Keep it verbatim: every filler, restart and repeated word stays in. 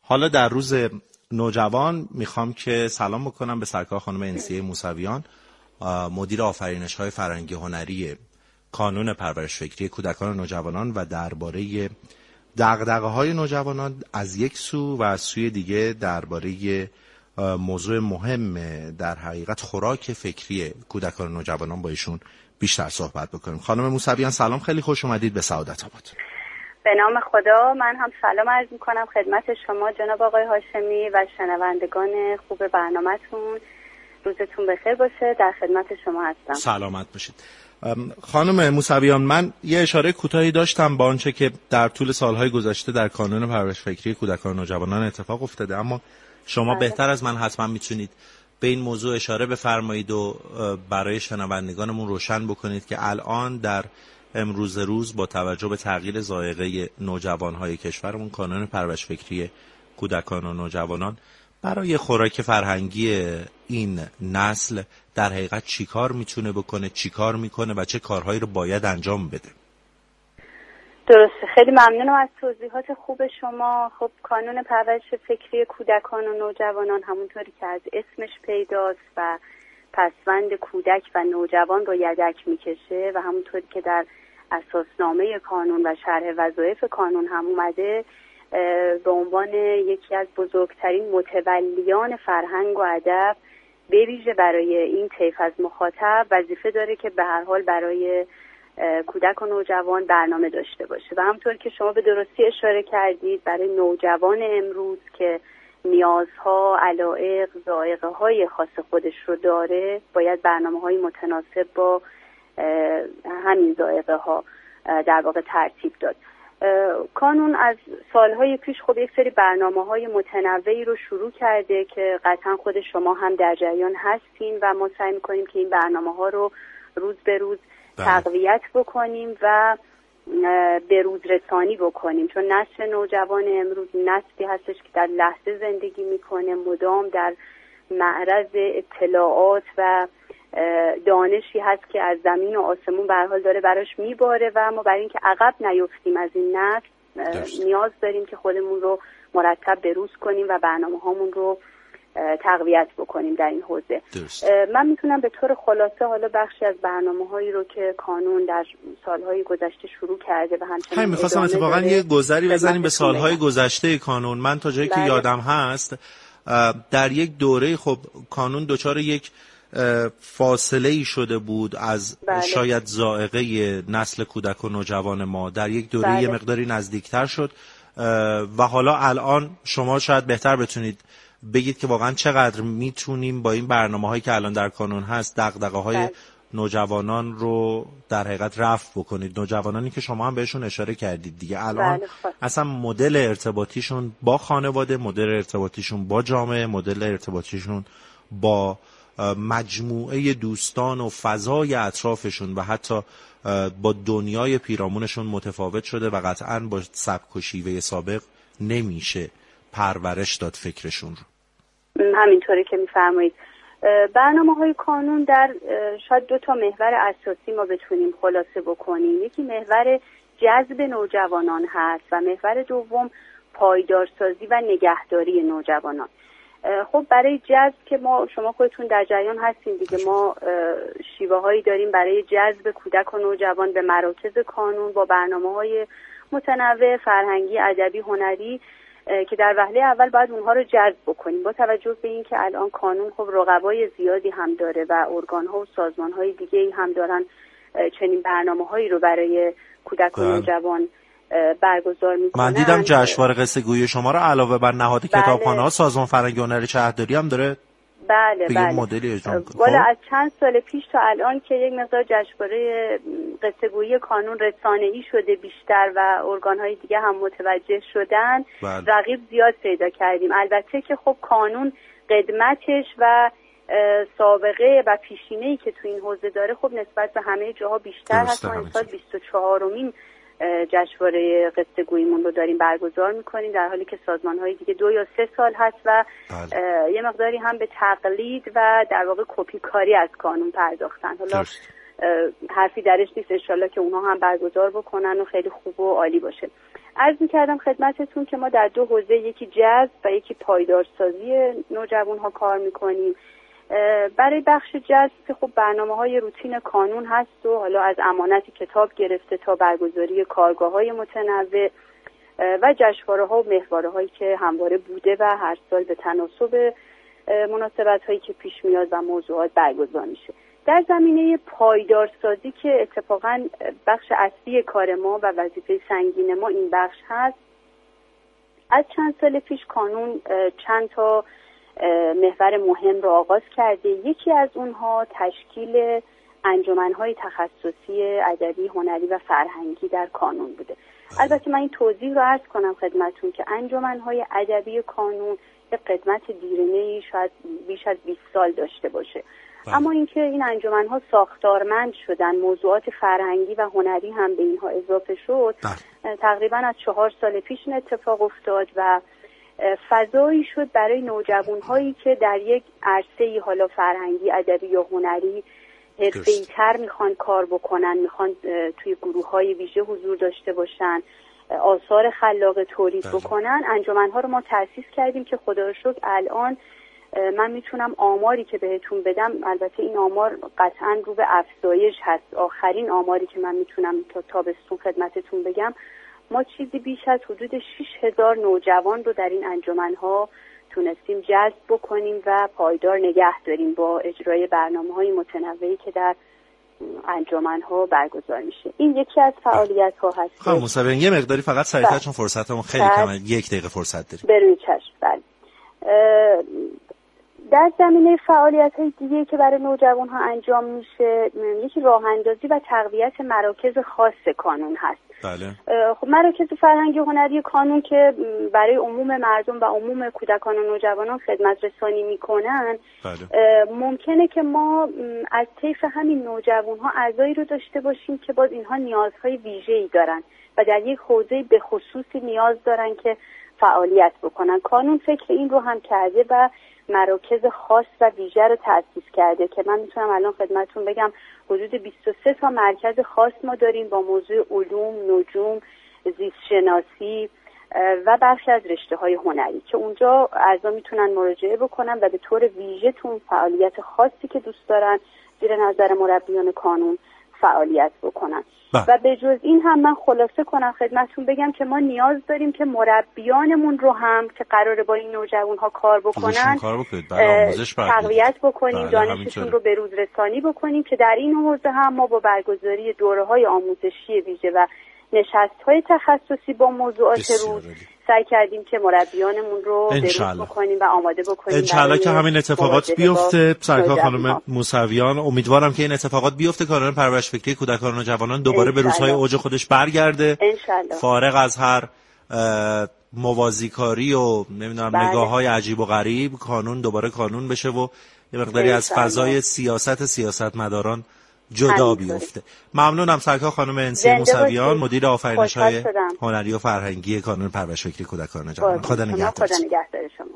حالا در روز نوجوان میخوام که سلام بکنم به سرکار خانم انسیه موسویان، مدیر آفرینش‌های فرهنگی هنری کانون پرورش فکری کودکان و نوجوانان و درباره دغدغه‌های نوجوانان از یک سو و از سوی دیگه درباره موضوع مهم در حقیقت خوراک فکری کودکان و نوجوانان با ایشون بیشتر صحبت بکنیم. خانم موسویان سلام، خیلی خوش اومدید به سعادت آباد. به نام خدا، من هم سلام عرض میکنم خدمت شما جناب آقای هاشمی و شنوندگان خوب برنامه‌تون. روزتون بخیر باشه، در خدمت شما هستم. سلامت باشید. خانم موسویان، من یه اشاره کوتاهی داشتم با آنچه که در طول سالهای گذشته در کانون پرورش فکری کودکان و نوجوانان اتفاق افتاده، اما شما بله. بهتر از من حتما میتونید به این موضوع اشاره بفرمایید و برای شنوندگانمون روشن بکنید که الان در امروز روز با توجه به تغییر ذائقه نوجوانهای کشورمون کانون پرورش فکری کودکان و نوجوانان برای خوراک فرهنگی این نسل در حقیقت چی کار میتونه بکنه، چی کار میکنه و چه کارهایی رو باید انجام بده؟ درسته، خیلی ممنونم از توضیحات خوب شما. خب کانون پرورش فکری کودکان و نوجوانان همونطوری که از اسمش پیداست و پسوند کودک و نوجوان رو یدک میکشه و همونطوری که در اساسنامه کانون و شرح وظایف کانون هم اومده، به عنوان یکی از بزرگترین متولیان فرهنگ و ادب به ویژه برای این طیف از مخاطب وظیفه داره که به هر حال برای کودک و نوجوان برنامه داشته باشه و همونطور که شما به درستی اشاره کردید برای نوجوان امروز که نیازها، علایق، ذائقه های خاص خودش رو داره باید برنامه های متناسب با همین ذائقه ها در واقع ترتیب داد. کانون از سالهای پیش خب یک سری برنامه‌های متنوعی رو شروع کرده که قطعا خود شما هم در جریان هستین و ما سعی می‌کنیم که این برنامه‌ها رو روز به روز تقویت بکنیم و به روز رسانی بکنیم، چون نسل نوجوان امروز نسلی هستش که در لحظه زندگی میکنه، مدام در معرض اطلاعات و دانشی هست که از زمین و آسمون به هر حال داره براش میباره و ما برای اینکه عقب نیفتیم از این نسل نیاز داریم که خودمون رو مرتب بروز کنیم و برنامه هامون رو تقویت بکنیم در این حوزه. من میتونم به طور خلاصه حالا بخشی از برنامه‌هایی رو که کانون در سالهای گذشته شروع کرده و همچنین همین می‌خواستم اتفاقا یه گذری بزنیم به سالهای گذشته کانون. من تا جایی بله. که یادم هست در یک دوره خب کانون دچار یک فاصله ای شده بود از بله. شاید ذائقه نسل کودک و نوجوان ما، در یک دوره بله. یه مقداری نزدیکتر شد و حالا الان شما شاید بهتر بتونید بگید که واقعا چقدر میتونیم با این برنامه‌هایی که الان در کانون هست دغدغه‌های بله. نوجوانان رو در حقیقت رفع بکنید. نوجوانانی که شما هم بهشون اشاره کردید دیگه الان بله. اصلا مدل ارتباطیشون با خانواده، مدل ارتباطیشون با جامعه، مدل ارتباطیشون با مجموعه دوستان و فضای اطرافشون و حتی با دنیای پیرامونشون متفاوت شده و قطعاً با سبک و شیوه سابق نمیشه پرورش داد فکرشون رو. همینطوری که میفرمایید. برنامه‌های کانون در شاید دو تا محور اساسی ما بتونیم خلاصه بکنیم. یکی محور جذب نوجوانان هست و محور دوم پایدارسازی و نگهداری نوجوانان. خب برای جذب که ما شما خودتون در جریان هستین دیگه، ما شیوه هایی داریم برای جذب کودک و نوجوان به مراکز کانون با برنامه‌های متنوع فرهنگی، ادبی، هنری که در وهله اول باید اونها رو جذب بکنیم با توجه به این که الان کانون خب رقبای زیادی هم داره و ارگان‌ها و سازمان‌های دیگه‌ای هم دارن چنین برنامه‌هایی رو برای کودک و نوجوان برگزار میکنن. من دیدم جشنواره قصه گویی شما رو علاوه بر نهاد بله. کتابخانه‌ها سازمان فرهنگی هنری شهرداری هم داره بله بله مدلی اجرا میکنه. والا از چند سال پیش تا الان که یک مقدار جشنواره قصه گویی کانون رسانه‌ای شده بیشتر و ارگان‌های دیگه هم متوجه شدن بله. رقیب زیاد پیدا کردیم. البته که خب کانون قدمتش و سابقه و پیشینه‌ای که تو این حوزه داره خب نسبت به همه جاها بیشتر هست. ما این سال بیست و چهارمین جشنواره قصه گوییمون رو داریم برگزار میکنیم، در حالی که سازمان‌های دیگه دو یا سه سال هست و بله. یه مقداری هم به تقلید و در واقع کپی کاری از کانون پرداختن. حالا حرفی درش نیست، انشالله که اونها هم برگزار بکنن و خیلی خوب و عالی باشه. عرض می‌کردم خدمتتون که ما در دو حوزه، یکی جذب و یکی پایدارسازی نوجوان‌ها کار می‌کنیم. برای بخش جذب که خب برنامه‌های روتین کانون هست و حالا از امانت کتاب گرفته تا برگزاری کارگاه‌های متنوع و جشنواره‌ها و محوره‌هایی که همواره بوده و هر سال به تناسب مناسبت‌هایی که پیش میاد و موضوعات برگزار میشه. در زمینه پایدارسازی که اتفاقاً بخش اصلی کار ما و وظیفه سنگین ما این بخش هست، از چند سال پیش کانون چند تا محور مهم رو آغاز کرده. یکی از اونها تشکیل انجمن‌های تخصصی ادبی، هنری و فرهنگی در کانون بوده. البته من این توضیح رو عرض کنم خدمتتون که انجمن‌های ادبی کانون یک قدمت دیرینه‌ای شاید بیش از بیست سال داشته باشه، اما اینکه این انجمن‌ها ساختارمند شدن، موضوعات فرهنگی و هنری هم به اینها اضافه شد، تقریباً از چهار سال پیش این اتفاق افتاد و فضایی شد برای نوجوان‌هایی که در یک عرصه‌ای، حالا فرهنگی، ادبی یا هنری، حرفه‌ای‌تر میخوان کار بکنن، میخوان توی گروه‌های ویژه حضور داشته باشن، آثار خلاق تولید بکنن. انجمن‌ها رو ما تأسیس کردیم که خدا رو شکر الان من میتونم آماری که بهتون بدم، البته این آمار قطعاً رو به افزایش هست، آخرین آماری که من میتونم تا تابستون خدمتتون بگم، ما چیزی بیش از حدود شش هزار نوجوان رو در این انجمن‌ها تونستیم جذب بکنیم و پایدار نگه داریم با اجرای برنامه‌های متنوعی که در انجمن‌ها برگزار میشه. این یکی از فعالیت‌ها هست. خانم موسویان یه مقداری فقط سریع‌تر چون فرصتمون خیلی کمه، یک دقیقه فرصت داریم. بروی چشم. بله. در زمینه فعالیت‌های دیگه که برای نوجوان‌ها انجام میشه، یکی راه‌اندازی و تقویت مراکز خاص کانون هست. بله. خب مراکز فرهنگی و هنری کانون که برای عموم مردم و عموم کودکان و نوجوانان خدمت رسانی میکنن، بله. ممکنه که ما از طیف همین نوجوان‌ها اعضایی رو داشته باشیم که باز اینها نیازهای ویژه‌ای دارن و در یک حوزه به خصوصی نیاز دارن که فعالیت بکنن. کانون فکر این رو هم کرده و مراکز خاص و ویژه رو تأسیس کرده که من میتونم الان خدمتتون بگم حدود بیست و سه تا مرکز خاص ما داریم با موضوع علوم، نجوم، زیست شناسی و بخش از رشته‌های هنری که اونجا اعضا میتونن مراجعه بکنن و به طور ویژه تون فعالیت خاصی که دوست دارن زیر نظر مربیان کانون فعالیت بکنن. با. و به جز این هم من خلاصه کنم خدمتتون بگم که ما نیاز داریم که مربیانمون رو هم که قراره با این نوجوان‌ها کار بکنن تقویت بکنیم، دانششون رو به روز رسانی بکنیم که در این حوزه هم ما با برگزاری دوره‌های آموزشی ویژه و نشست‌های تخصصی با موضوعات روز سعی کردیم که مربیانمون رو بروز بکنیم و آماده بکنیم. انشالله که همین اتفاقات بیفته. سرکار خانم موسویان، امیدوارم که این اتفاقات بیفته، کانون پرورش فکری کودکان و جوانان دوباره به روزهای اوج خودش برگرده، انشالله. فارغ از هر موازیکاری و نمیدونم بله. نگاه‌های عجیب و غریب، کانون دوباره کانون بشه و یه مقداری از فضای سیاست سیاستمداران جدا بیفته. ممنونم سرکار خانم انسی موسویان، مدیر آفرینش‌های هنری و فرهنگی کانون پرورش فکری کودکان و جوانان. خدا نگهدار. خدا نگهدار شما.